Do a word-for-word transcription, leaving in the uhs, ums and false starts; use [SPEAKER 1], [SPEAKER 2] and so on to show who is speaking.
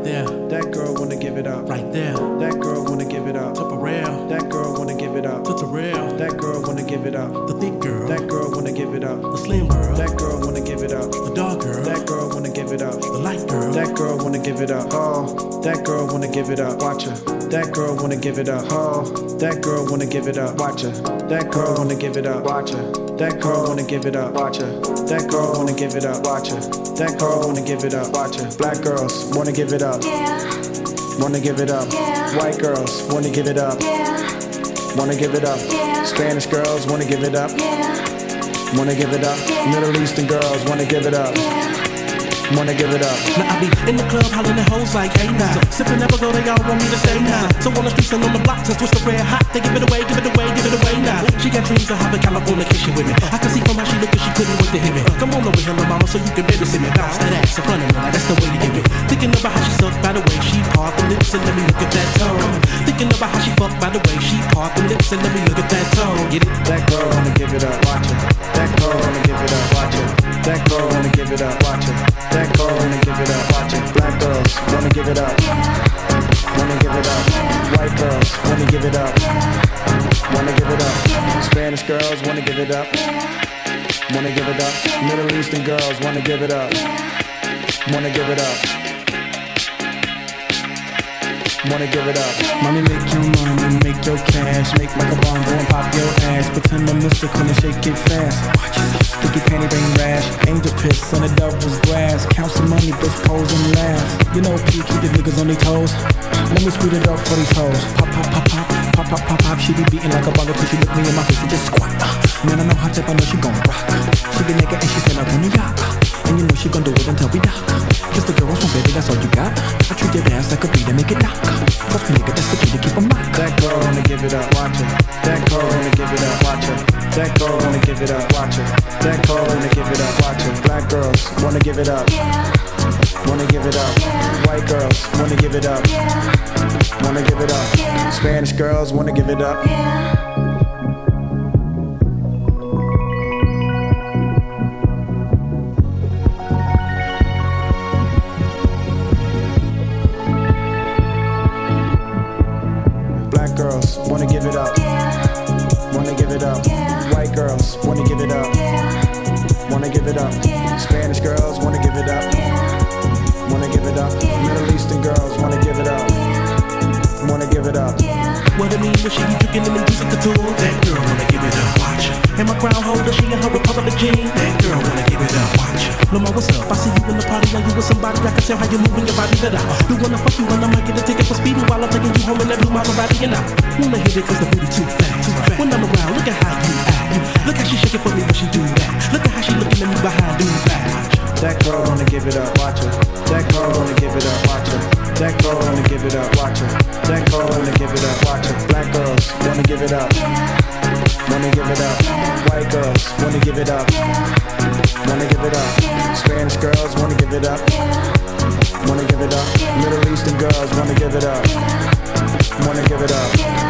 [SPEAKER 1] there.
[SPEAKER 2] That girl wanna give it up.
[SPEAKER 1] Right there.
[SPEAKER 2] That girl wanna give it up.
[SPEAKER 1] To for real.
[SPEAKER 2] That girl wanna give it up.
[SPEAKER 1] To the real.
[SPEAKER 2] That girl wanna give it up.
[SPEAKER 1] The thick girl.
[SPEAKER 2] That girl wanna give it up.
[SPEAKER 1] The slim girl.
[SPEAKER 2] That girl wanna give it up.
[SPEAKER 1] The dark girl.
[SPEAKER 2] That girl wanna give it up.
[SPEAKER 1] The light girl.
[SPEAKER 2] That girl wanna give it up. Oh, that girl wanna give it up. Watch her. That girl wanna give it up. Oh, that girl wanna give it up. Watch her. That girl wanna give it up. Watch her. That girl wanna give it up. Watch her. That girl wanna give it up. Watch her. That girl wanna give it up. Watch her. Black girls wanna give it up.
[SPEAKER 3] Yeah.
[SPEAKER 2] Wanna give it up.
[SPEAKER 3] Yeah.
[SPEAKER 2] White girls wanna give it up.
[SPEAKER 3] Yeah.
[SPEAKER 2] Wanna give it up.
[SPEAKER 3] Yeah.
[SPEAKER 2] Spanish girls wanna give it up.
[SPEAKER 3] Yeah.
[SPEAKER 2] Wanna give it up.
[SPEAKER 3] Yeah.
[SPEAKER 2] Middle Eastern girls wanna give it up.
[SPEAKER 3] Yeah.
[SPEAKER 2] Wanna give it up.
[SPEAKER 1] Now I be in the club hollering at hoes like, hey now. Sippin' never go, they all want me to stay now. So on the streets and on the blocks, it's twist the red hot. They give it away, give it away, give it away now. She got dreams of having California kitchen with me. I can see from how she look and she couldn't wait to hit me. Come on over here, little mama, so you can better see me. Bounce that ass in front of me, like that's the way to give it. Thinking about how she sucked by the way she part the lips and let me look at that tongue. Thinking about how she fucked by the way she part the lips and let me look at that tongue. Get it?
[SPEAKER 2] That girl wanna give it up. Watch her. That girl wanna give it up. Watch her. That girl wanna give it up. Watch her. That girl wanna give it up. Watch it. Black girls wanna give it up. Wanna give it up. White girls wanna give it up. Wanna give it up. Spanish girls wanna give it up. Wanna give it up. Middle Eastern girls wanna give it up. Wanna give it up. Wanna give it up.
[SPEAKER 4] Money make your money, make your cash. Make like a bomb, go and pop your ass. Pretend I'm mystical and shake it fast. Sticky panty bang rash. Angel piss on the devil's grass. Count some money, bitch, pose and laugh. You know P, keep the niggas on their toes. Let me speed it up for these hoes. Pop, pop, pop, pop, pop, pop, pop, pop. She be beating like a baller till she look me in my face and just squat. Man, I know how tip, I know she gon' rock. She be naked and she stand up on the yacht. And you know she gon' do it until we die. Kiss the girls from baby, that's all you got. I treat your dance like a beat and make it knock. Cause me nigga, that's the key to keep 'em locked.
[SPEAKER 2] That girl wanna give it up, watch her. That girl wanna give it up, watch her. That girl wanna give it up, watch her. That girl wanna give it up, watch her. Black girls wanna give it up. Wanna give it up. White girls wanna give it up. Wanna give it up. Spanish girls wanna give it up. Black girls wanna give it up. Wanna give it up. White girls wanna give it up. Wanna give it up. Spanish girls wanna give it up. Wanna give it up. Middle Eastern girls wanna give it up. Wanna give it up.
[SPEAKER 1] What it mean when she be drinking them and juicing couture? That girl wanna give it up, watch her. And my crown holder, she in her Republic jean. That girl wanna give it up, watch her. Lil' what's up? I see you in the party, are you with somebody? I can tell how you moving your body that I do wanna fuck you and I might get a ticket for speeding while I'm taking you home in that blue Maserati and I wanna hit it cause the booty too fat. When I'm around, look at how you act. Look how she shaking for me when she do that. Look at how she looking at me behind do that.
[SPEAKER 2] That girl wanna give it up, watch her. That girl wanna give it up, watch her. That girl wanna give it up, watch her. That girl wanna give it up, watch her. Black girls wanna give it up. Wanna give it up. White girls wanna give it up. Wanna give it up. Spanish girls wanna give it up. Wanna give it up. Middle Eastern girls wanna give it up. Wanna give it up.